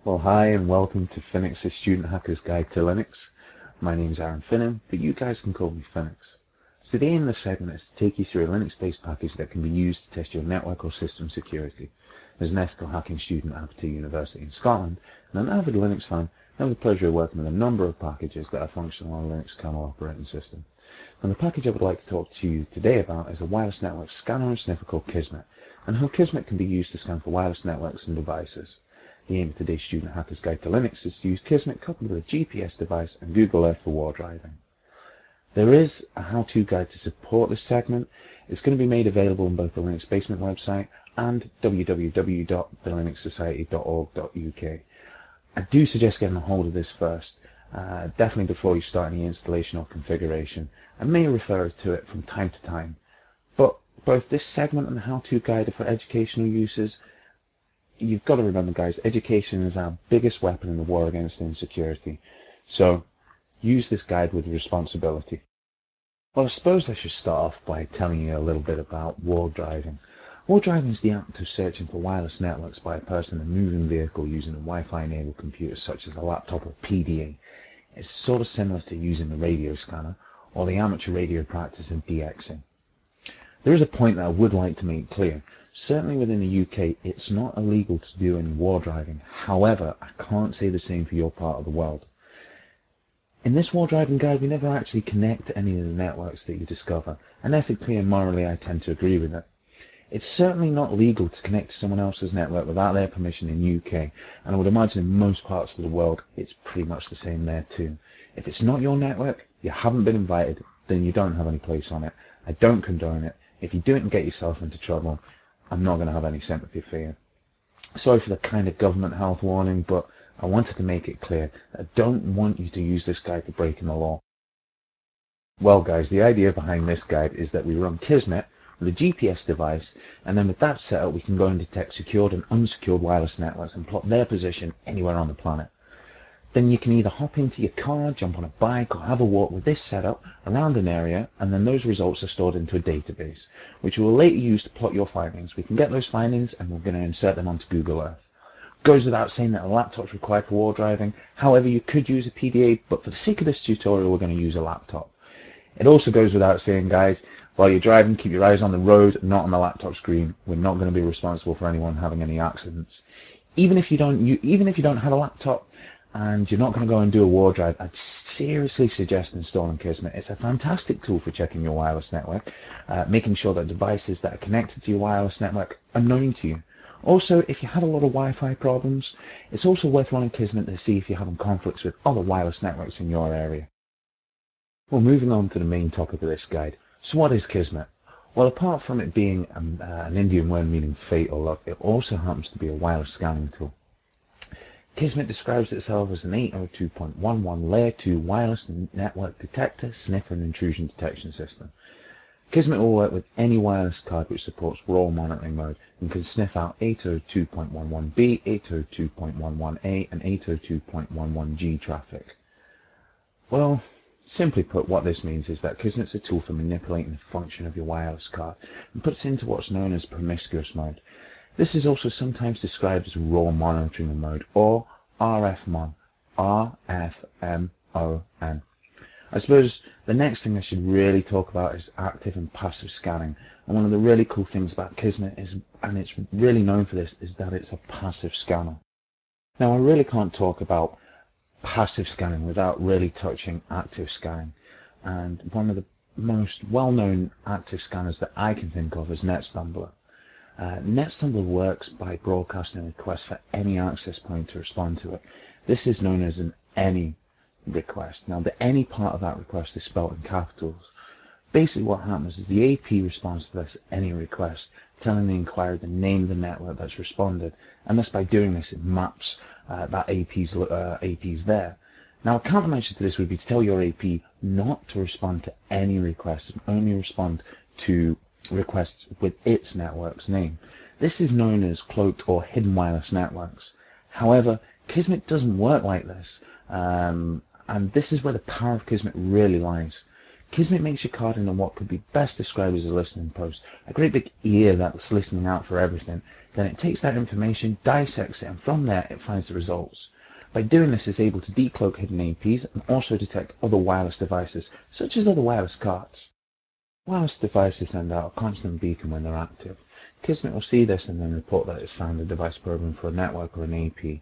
Well, hi and welcome to Phoenix's Student Hacker's Guide to Linux. My name's Aaron Finnan, but you guys can call me Phoenix. So the aim of this segment is to take you through a Linux-based package that can be used to test your network or system security. As an ethical hacking student at Abertay University in Scotland, and an avid Linux fan, I have the pleasure of working with a number of packages that are functional on a Linux kernel operating system. And the package I would like to talk to you today about is a wireless network scanner and sniffer called Kismet, and how Kismet can be used to scan for wireless networks and devices. The aim of today's Student Hacker's Guide to Linux is to use Kismet coupled with a GPS device and Google Earth for war driving. There is a how-to guide to support this segment. It's going to be made available on both the Linux Basement website and www.thelinuxsociety.org.uk. I do suggest getting a hold of this first, definitely before you start any installation or configuration. I may refer to it from time to time, but both this segment and the how-to guide are for educational uses. You've got to remember, guys, education is our biggest weapon in the war against insecurity. So use this guide with responsibility. Well, I suppose I should start off by telling you a little bit about war driving. War driving is the act of searching for wireless networks by a person in a moving vehicle using a Wi-Fi enabled computer such as a laptop or PDA. It's sort of similar to using the radio scanner or the amateur radio practice of DXing. There is a point that I would like to make clear. Certainly within the UK, it's not illegal to do any war driving. However, I can't say the same for your part of the world. In this war driving guide, we never actually connect to any of the networks that you discover, and ethically and morally I tend to agree with it. It's certainly not legal to connect to someone else's network without their permission in the UK, and I would imagine in most parts of the world it's pretty much the same there too. If it's not your network, you haven't been invited, then you don't have any place on it. I don't condone it. If you do it and get yourself into trouble, I'm not going to have any sympathy for you. Sorry for the kind of government health warning, but I wanted to make it clear that I don't want you to use this guide for breaking the law. Well guys, the idea behind this guide is that we run Kismet with a GPS device, and then with that setup we can go and detect secured and unsecured wireless networks and plot their position anywhere on the planet. Then you can either hop into your car, jump on a bike, or have a walk with this setup around an area, and then those results are stored into a database, which we'll later use to plot your findings. We can get those findings and we're going to insert them onto Google Earth. Goes without saying that a laptop's required for war driving. However, you could use a PDA, but for the sake of this tutorial, we're going to use a laptop. It also goes without saying, guys, while you're driving, keep your eyes on the road, not on the laptop screen. We're not going to be responsible for anyone having any accidents. Even if you don't have a laptop, and you're not going to go and do a war drive, I'd seriously suggest installing Kismet. It's a fantastic tool for checking your wireless network, making sure that devices that are connected to your wireless network are known to you. Also, if you have a lot of Wi-Fi problems, it's also worth running Kismet to see if you're having conflicts with other wireless networks in your area. Well, moving on to the main topic of this guide. So what is Kismet? Well, apart from it being an Indian word meaning fate or luck, it also happens to be a wireless scanning tool. Kismet describes itself as an 802.11 Layer 2 wireless network detector, sniffer and intrusion detection system. Kismet will work with any wireless card which supports RAW monitoring mode and can sniff out 802.11b, 802.11a and 802.11g traffic. Well, simply put, what this means is that Kismet's a tool for manipulating the function of your wireless card and puts it into what's known as promiscuous mode. This is also sometimes described as raw monitoring mode or RFMON, RFMON. I suppose the next thing I should really talk about is active and passive scanning. And one of the really cool things about Kismet is, and it's really known for this, is that it's a passive scanner. Now I really can't talk about passive scanning without really touching active scanning. And one of the most well-known active scanners that I can think of is NetStumbler. NetStumbler works by broadcasting a request for any access point to respond to it. This is known as an any request. Now, the any part of that request is spelled in capitals. Basically, what happens is the AP responds to this any request, telling the inquirer the name of the network that's responded, and thus by doing this, it maps that AP's there. Now, a countermeasure to this would be to tell your AP not to respond to any requests and only respond to requests with its network's name. This is known as cloaked or hidden wireless networks. However, Kismet doesn't work like this, and this is where the power of Kismet really lies. Kismet makes your card into what could be best described as a listening post, a great big ear that's listening out for everything. Then it takes that information, dissects it, and from there it finds the results. By doing this, it's able to decloak hidden APs and also detect other wireless devices, such as other wireless cards. Wireless devices send out a constant beacon when they're active. Kismet will see this and then report that it's found a device programmed for a network or an AP.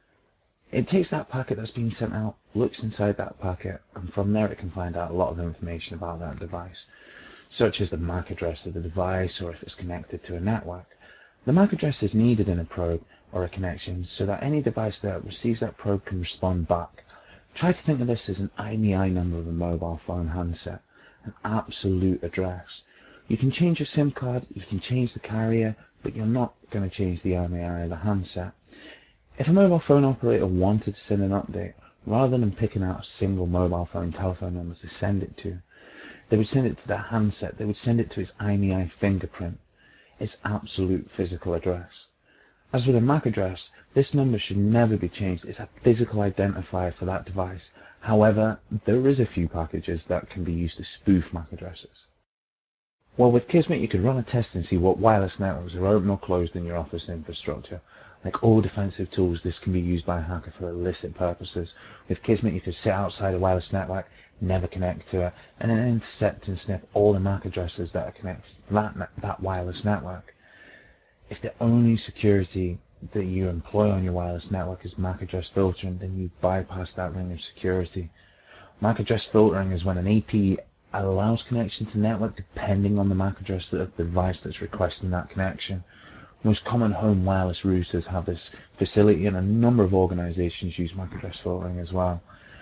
It takes that packet that's been sent out, looks inside that packet, and from there it can find out a lot of information about that device, such as the MAC address of the device or if it's connected to a network. The MAC address is needed in a probe or a connection so that any device that receives that probe can respond back. Try to think of this as an IMEI number of a mobile phone handset, an absolute address. You can change your SIM card, you can change the carrier, but you're not going to change the IMEI of the handset. If a mobile phone operator wanted to send an update, rather than picking out a single mobile phone telephone number to send it to, they would send it to their handset, they would send it to its IMEI fingerprint, its absolute physical address. As with a MAC address, this number should never be changed. It's a physical identifier for that device. However, there is a few packages that can be used to spoof MAC addresses. Well, with Kismet, you could run a test and see what wireless networks are open or closed in your office infrastructure. Like all defensive tools, this can be used by a hacker for illicit purposes. With Kismet, you could sit outside a wireless network, never connect to it, and then intercept and sniff all the MAC addresses that are connected to that wireless network. If the only security that you employ on your wireless network is MAC address filtering, then you bypass that ring of security. MAC address filtering is when an AP allows connection to network depending on the MAC address of the device that's requesting that connection. Most common home wireless routers have this facility, and a number of organizations use MAC address filtering as well.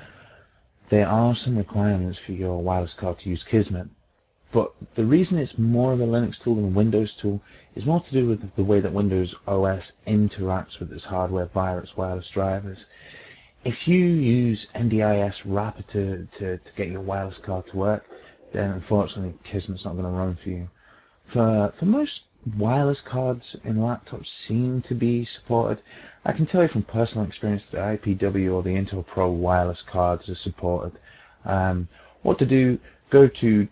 There are some requirements for your wireless card to use Kismet, but the reason it's more of a Linux tool than a Windows tool is more to do with the way that Windows OS interacts with its hardware via its wireless drivers. If you use NDIS wrapper to get your wireless card to work, then unfortunately Kismet's not going to run for you. For most wireless cards in laptops seem to be supported. I can tell you from personal experience that the IPW or the Intel Pro wireless cards are supported. What to do? Go to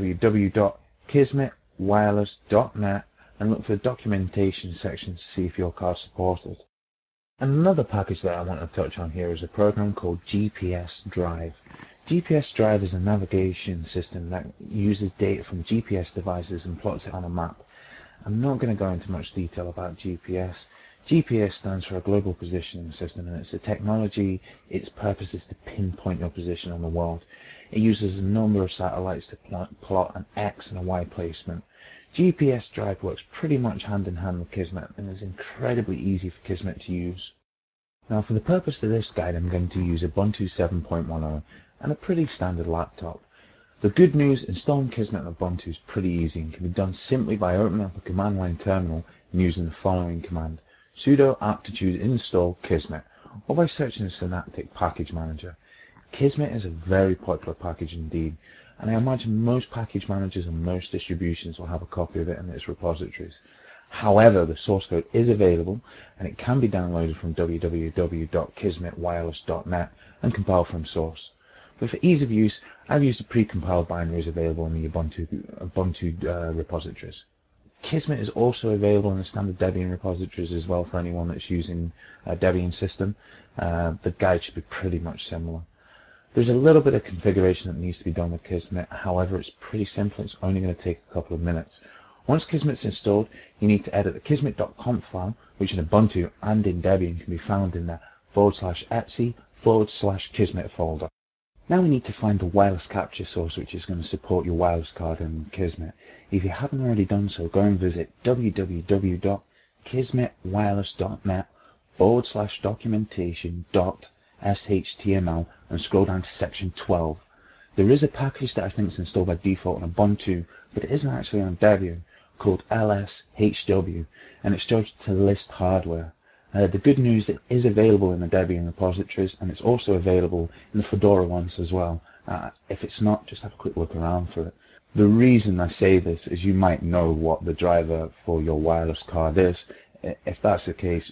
www.kismetwireless.net and look for the documentation section to see if your card's supported. Another package that I want to touch on here is a program called GPS Drive. GPS Drive is a navigation system that uses data from GPS devices and plots it on a map. I'm not going to go into much detail about GPS. GPS stands for a Global Positioning System, and it's a technology. Its purpose is to pinpoint your position on the world. It uses a number of satellites to plot an X and a Y placement. GPS Drive works pretty much hand in hand with Kismet and is incredibly easy for Kismet to use. Now, for the purpose of this guide, I'm going to use Ubuntu 7.10 and a pretty standard laptop. The good news, installing Kismet on Ubuntu is pretty easy and can be done simply by opening up a command line terminal and using the following command: sudo aptitude install Kismet, or by searching the Synaptic Package Manager. Kismet is a very popular package indeed, and I imagine most package managers and most distributions will have a copy of it in its repositories. However, the source code is available and it can be downloaded from www.kismetwireless.net and compiled from source. But for ease of use, I've used the pre-compiled binaries available in the Ubuntu repositories. Kismet is also available in the standard Debian repositories as well for anyone that's using a Debian system. The guide should be pretty much similar. There's a little bit of configuration that needs to be done with Kismet, however it's pretty simple, it's only going to take a couple of minutes. Once Kismet's installed, you need to edit the kismet.conf file, which in Ubuntu and in Debian can be found in the /etc/Kismet folder. Now we need to find the wireless capture source which is going to support your wireless card in Kismet. If you haven't already done so, go and visit www.kismetwireless.net /documentation.shtml and scroll down to section 12. There is a package that I think is installed by default on Ubuntu, but it isn't actually on Debian, called lshw, and it's judged to list hardware. The good news, it is available in the Debian repositories, and it's also available in the Fedora ones as well. If it's not, just have a quick look around for it. The reason I say this is you might know what the driver for your wireless card is. If that's the case,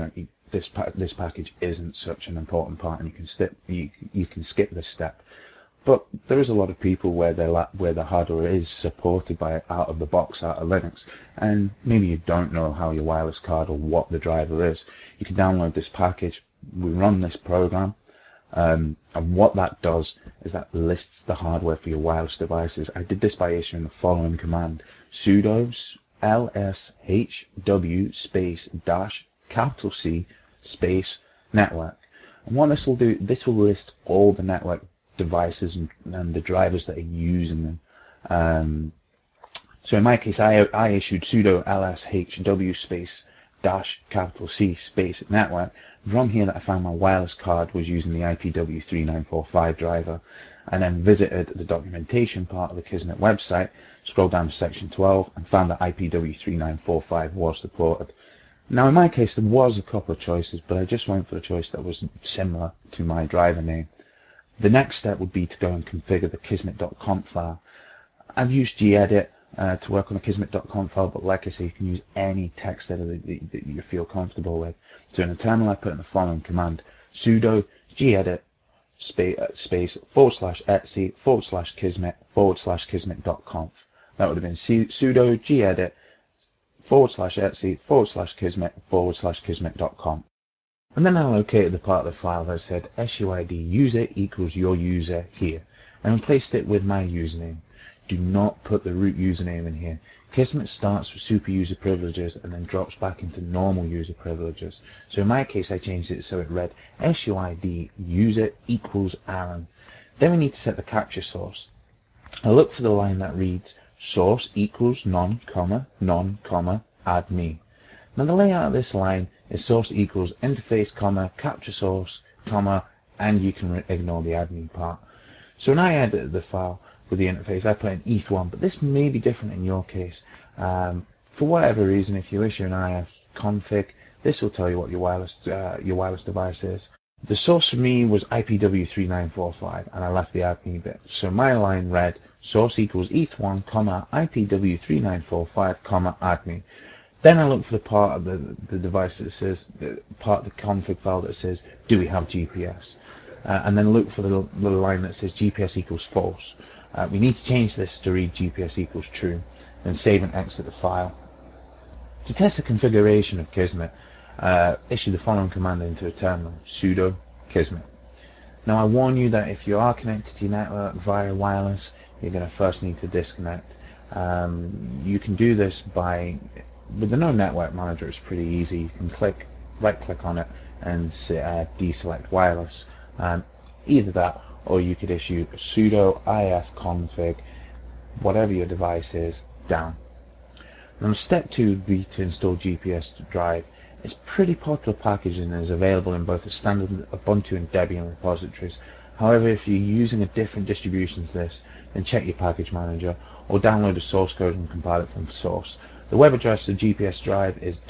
this package isn't such an important part, and you can skip this step. But there is a lot of people where where the hardware is supported by out of the box, out of Linux, and maybe you don't know how your wireless card or what the driver is. You can download this package. We run this program, and what that does is that lists the hardware for your wireless devices. I did this by issuing the following command: sudo lshw space dash capital C space network. And what this will do, this will list all the network devices and the drivers that are using them. So in my case, I issued sudo lshw space dash capital C space network. From here that I found my wireless card was using the IPW3945 driver, and then visited the documentation part of the Kismet website, scrolled down to section 12 and found that IPW3945 was supported. Now in my case there was a couple of choices, but I just went for a choice that was similar to my driver name. The next step would be to go and configure the kismet.conf file. I've used gedit to work on a kismet.conf file, but like I say, you can use any text editor that you feel comfortable with. So in the terminal I put in the following command: sudo gedit space /etc/kismet /kismet.conf. That would have been sudo gedit /etc/kismet /kismet.conf. And then I located the part of the file that said SUID user equals your user here, and replaced it with my username. Do not put the root username in here. Kismet starts with super user privileges and then drops back into normal user privileges. So in my case I changed it so it read SUID user equals Aaron. Then we need to set the capture source. I look for the line that reads source equals non, add me. Now the layout of this line is source equals interface, capture source, and you can ignore the admin part. So when I edited the file with the interface, I put in ETH1, but this may be different in your case. For whatever reason, if you issue an IF config, this will tell you what your wireless device is. The source for me was IPW3945, and I left the admin bit. So my line read source equals ETH1, IPW3945, admin. Then I look for the part of the device that says, part of the config file that says, do we have GPS? And then look for the line that says GPS equals false. We need to change this to read GPS equals true, then save and exit the file. To test the configuration of Kismet, issue the following command into a terminal: sudo Kismet. Now I warn you that if you are connected to your network via wireless, you're going to first need to disconnect. You can do this with the No Network Manager. It's pretty easy. You can right click on it and deselect wireless. Either that, or you could issue sudo ifconfig whatever your device is down. Now step 2 would be to install GPS Drive. It's pretty popular package and is available in both the standard Ubuntu and Debian repositories. However, if you're using a different distribution to this, then check your package manager or download the source code and compile it from source. The web address for GPS Drive is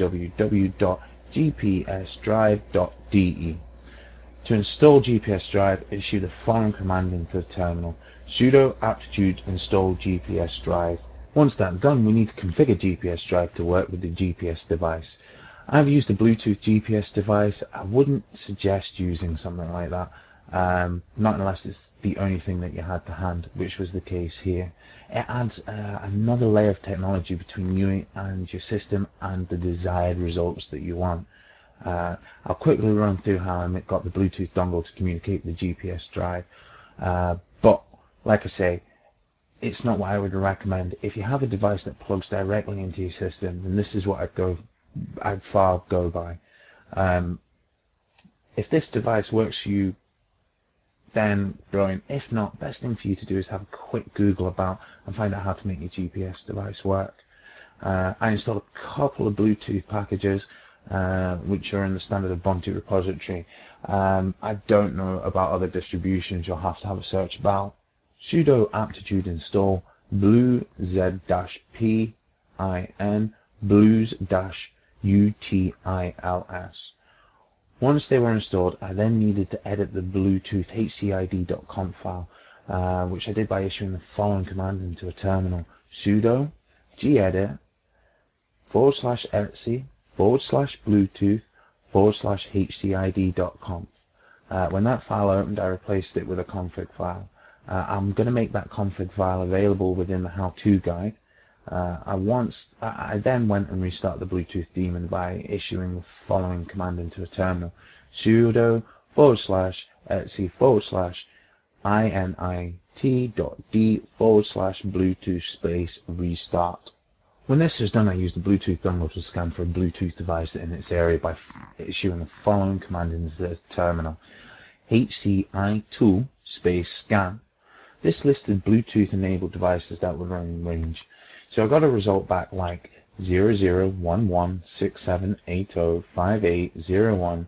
www.gpsdrive.de. To install GPS Drive, issue the following command into the terminal: sudo aptitude install GPS Drive. Once that's done, we need to configure GPS Drive to work with the GPS device. I've used a Bluetooth GPS device. I wouldn't suggest using something like that, not unless it's the only thing that you had to hand, which was the case here. It adds another layer of technology between you and your system and the desired results that you want. I'll quickly run through how I got the Bluetooth dongle to communicate with the GPS Drive, but like I say, it's not what I would recommend. If you have a device that plugs directly into your system, then this is what I'd far go by. If this device works for you, then brilliant. If not, best thing for you to do is have a quick Google about and find out how to make your GPS device work. I installed a couple of Bluetooth packages, which are in the standard Ubuntu repository. I don't know about other distributions. You'll have to have a search about. Sudo aptitude install bluez-pin blues-utils. Once they were installed, I then needed to edit the Bluetooth hcid.conf file, which I did by issuing the following command into a terminal: sudo gedit /etc/bluetooth/hcid.conf. When that file opened, I replaced it with a config file. I'm going to make that config file available within the how-to guide. I then went and restarted the Bluetooth daemon by issuing the following command into a terminal: sudo /etc/init.d/bluetooth space restart. When this is done, I use the Bluetooth dongle to scan for a Bluetooth device in its area by issuing the following command into the terminal: HCI2 space scan. This listed Bluetooth enabled devices that were in range. So I got a result back like 001167805801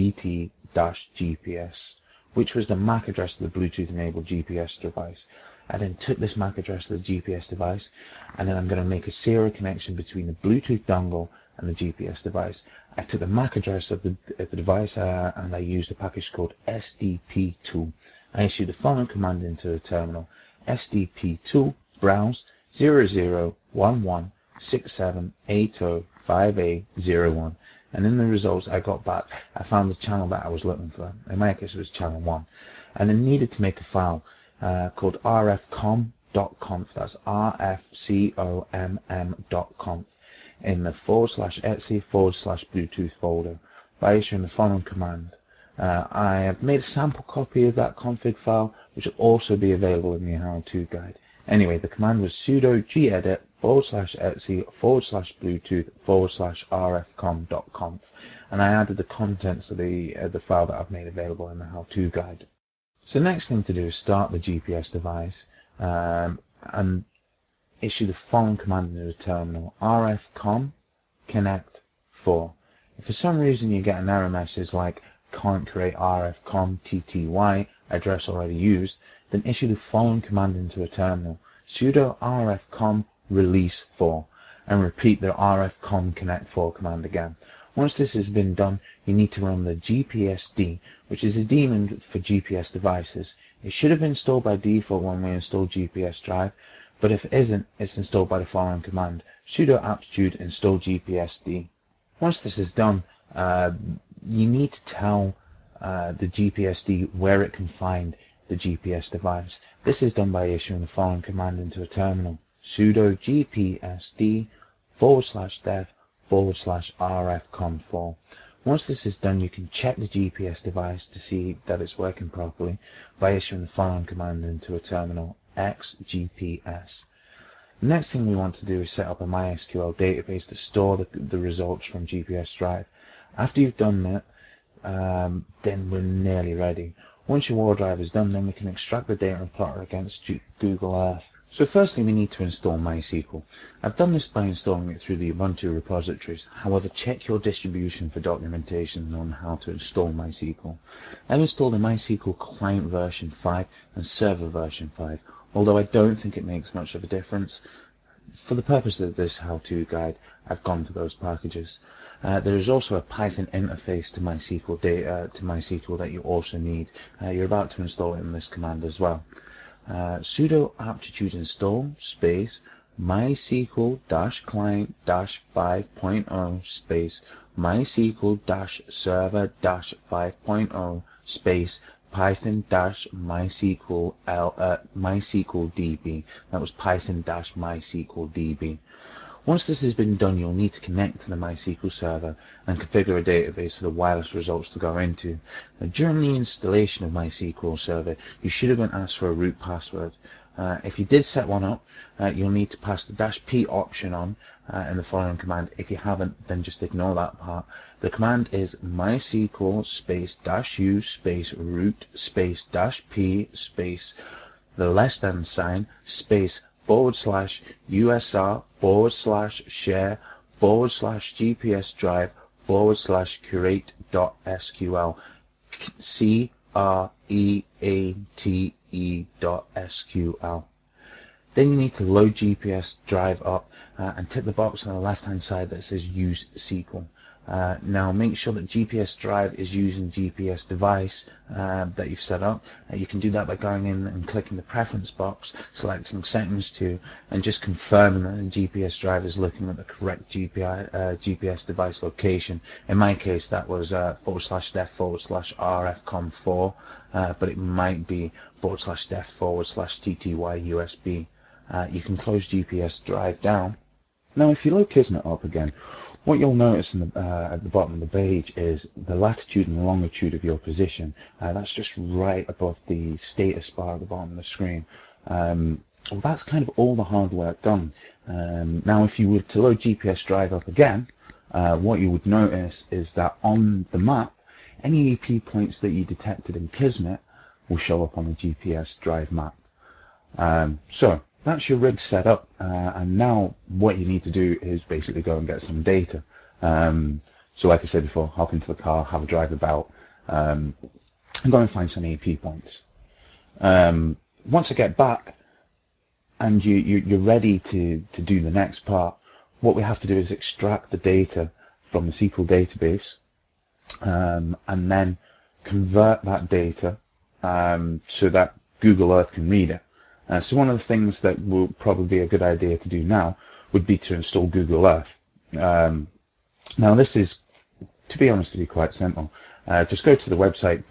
BT-GPS, which was the MAC address of the Bluetooth enabled GPS device. I then took this MAC address of the GPS device, and then I'm going to make a serial connection between the Bluetooth dongle and the GPS device. I took the MAC address of the device and I used a package called SDP2. I issued the following command into the terminal: SDP2 browse 001167805801, and in the results I got back, I found the channel that I was looking for. In my case, it was channel 1, and I needed to make a file called rfcom.conf. That's rfcom.conf in the /etc/Bluetooth folder by issuing the following command. I have made a sample copy of that config file, which will also be available in the how-to guide. Anyway, the command was sudo gedit /etc/Bluetooth/rfcom.conf, and I added the contents of the file that I've made available in the how-to guide. So the next thing to do is start the GPS device and issue the following command into the terminal: rfcom connect 4. If for some reason you get an error message like can't create rfcom tty address already used, then issue the following command into a terminal: sudo rfcom release 4, and repeat the rfcom connect 4 command again. Once this has been done, you need to run the GPSD, which is a daemon for GPS devices. It should have been installed by default when we install GPS Drive, but if it isn't, it's installed by the following command: sudo aptitude install GPSD. Once this is done, you need to tell the GPSD where it can find the GPS device. This is done by issuing the following command into a terminal: sudo gpsd/dev/rfcom4. Once this is done, you can check the GPS device to see that it's working properly by issuing the following command into a terminal: xgps. The next thing we want to do is set up a MySQL database to store the results from GPS Drive. After you've done that, then we're nearly ready. Once your war drive is done, then we can extract the data and plot it against Google Earth. So firstly, we need to install MySQL. I've done this by installing it through the Ubuntu repositories. However, check your distribution for documentation on how to install MySQL. I've installed a MySQL client version 5 and server version 5, although I don't think it makes much of a difference. For the purpose of this how-to guide, I've gone for those packages. There is also a Python interface to MySQL that you also need. You're about to install it in this command as well. Sudo aptitude install space MySQL-client-5.0 space MySQL-server-5.0 space Python-MySQL That was Python-MySQLDB. Once this has been done, you'll need to connect to the MySQL server and configure a database for the wireless results to go into. Now, during the installation of MySQL server, you should have been asked for a root password. If you did set one up, you'll need to pass the -p option on in the following command. If you haven't, then just ignore that part. The command is MySQL space -u space root space -p space the @ sign space /usr/share/GPS drive /curate.sql create.sql. Then you need to load GPS Drive up and tick the box on the left hand side that says use SQL. Now make sure that GPS Drive is using GPS device that you've set up. You can do that by going in and clicking the preference box, selecting settings to, and just confirming that the GPS Drive is looking at the correct GPS device location. In my case that was /def/RFCOM4, but it might be /def/TTY USB. You can close GPS Drive down. Now if you load Kismet up again, what you'll notice in at the bottom of the page is the latitude and longitude of your position. That's just right above the status bar at the bottom of the screen. Well, that's kind of all the hard work done. Now if you were to load GPS Drive up again, what you would notice is that on the map, any EP points that you detected in Kismet will show up on the GPS Drive map. So that's your rig set up, and now what you need to do is basically go and get some data. So like I said before, hop into the car, have a drive about, and go and find some AP points. Once I get back and you're ready to do the next part, what we have to do is extract the data from the SQL database, and then convert that data so that Google Earth can read it. So one of the things that will probably be a good idea to do now would be to install Google Earth. Now this is, to be honest with you, quite simple. Just go to the website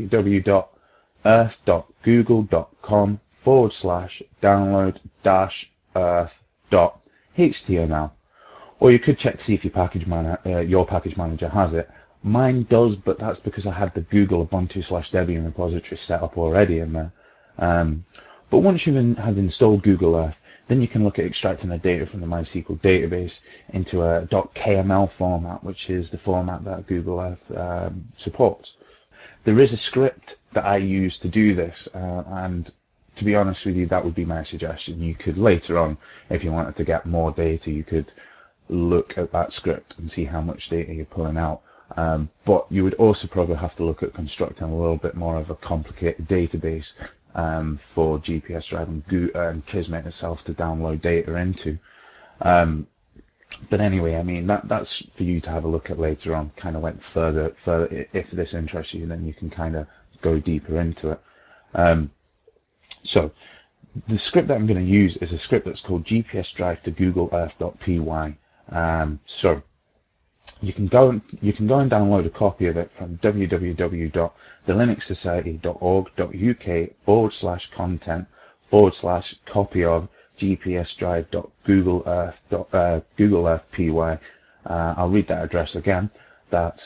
www.earth.google.com/download-earth.html, or you could check to see if your package manager has it. Mine does, but that's because I had the Google Ubuntu/Debian repository set up already in there. But once you have installed Google Earth, then you can look at extracting the data from the MySQL database into a .kml format, which is the format that Google Earth supports. There is a script that I use to do this, and to be honest with you, that would be my suggestion. You could later on, if you wanted to get more data, you could look at that script and see how much data you're pulling out. But you would also probably have to look at constructing a little bit more of a complicated database for GPS Drive and Kismet itself to download data into. But anyway, I mean, that's for you to have a look at later on. Kind of went further. If this interests you, then you can kind of go deeper into it. So the script that I'm going to use is a script that's called GPS Drive to Google Earth.py. So you can go and download a copy of it from www.thelinuxsociety.org.uk/content/copy of gpsdrive.google.earth.py. I'll read that address again. That's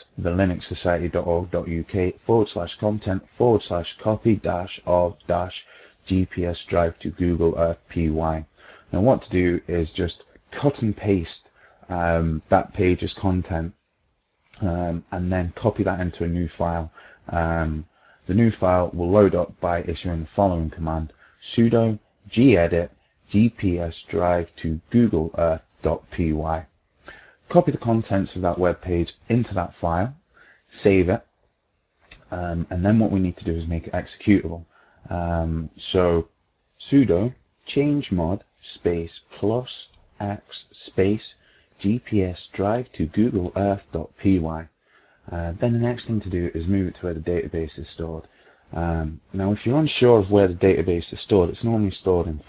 thelinuxsociety.org.uk/content/copy-of-GPS Drive to Google Earth PY. Now what to do is just cut and paste that page's content, and then copy that into a new file. The new file will load up by issuing the following command: sudo gedit gps drive to Google Earth.py. Copy the contents of that web page into that file, save it, and then what we need to do is make it executable. So sudo chmod space +x space GPS Drive to Google Earth.py. Then the next thing to do is move it to where the database is stored. Now if you're unsure of where the database is stored, it's normally stored in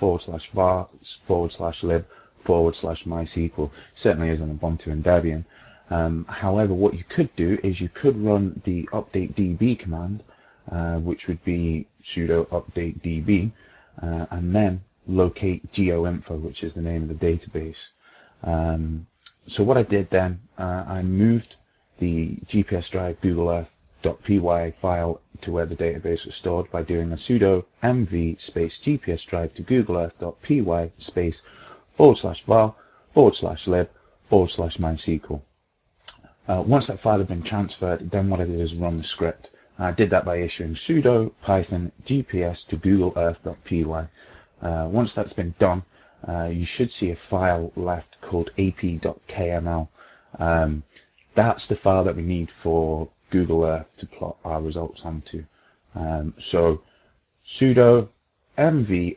/var/lib/mysql. Certainly is on Ubuntu and Debian. However, what you could do is you could run the updatedb command, which would be sudo updatedb, and then locate geoinfo, which is the name of the database. So what I did then, I moved the GPS Drive Google Earth.py file to where the database was stored by doing a sudo mv space GPS Drive to Google Earth.py space /var/lib/mysql. Once that file had been transferred, then what I did is run the script. I did that by issuing sudo python gps to Google Earth.py. Once that's been done, you should see a file left called ap.kml. That's the file that we need for Google Earth to plot our results onto. So sudo mv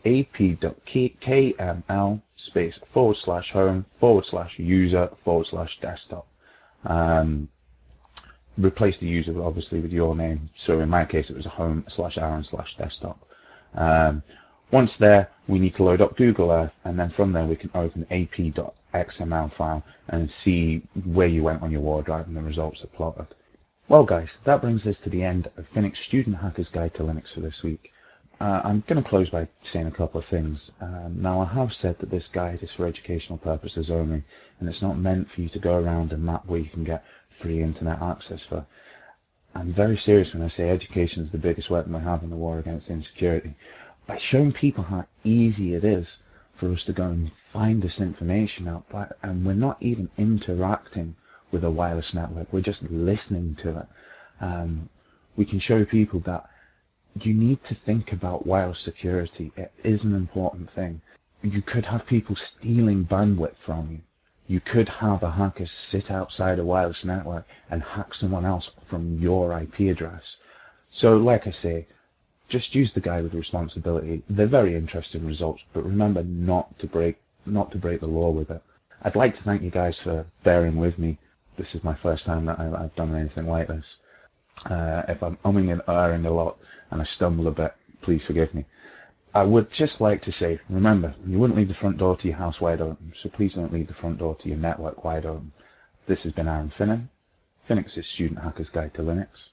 ap.kml space /home/user/desktop. Replace the user obviously with your name. So in my case, it was home/Aaron/desktop. Once there, we need to load up Google Earth, and then from there we can open ap.xml file and see where you went on your OneDrive and the results are plotted. Well guys, that brings us to the end of Phoenix Student Hacker's Guide to Linux for this week. I'm going to close by saying a couple of things. Now, I have said that this guide is for educational purposes only, and it's not meant for you to go around and map where you can get free internet access for. I'm very serious when I say education is the biggest weapon we have in the war against insecurity. By showing people how easy it is for us to go and find this information out, and we're not even interacting with a wireless network, we're just listening to it. We can show people that you need to think about wireless security. It is an important thing. You could have people stealing bandwidth from you. You could have a hacker sit outside a wireless network and hack someone else from your IP address. So like I say, just use the guide with responsibility. They're very interesting results, but remember not to break the law with it. I'd like to thank you guys for bearing with me. This is my first time that I've done anything like this. If I'm umming and erring a lot and I stumble a bit, please forgive me. I would just like to say, remember, you wouldn't leave the front door to your house wide open, so please don't leave the front door to your network wide open. This has been Aaron Finnan, Phoenix's Student Hacker's Guide to Linux.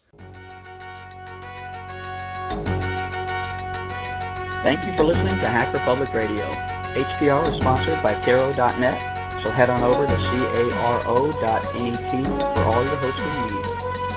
Thank you for listening to Hacker Public Radio. HPR is sponsored by Caro.net, so head on over to caro.net for all your hosting needs.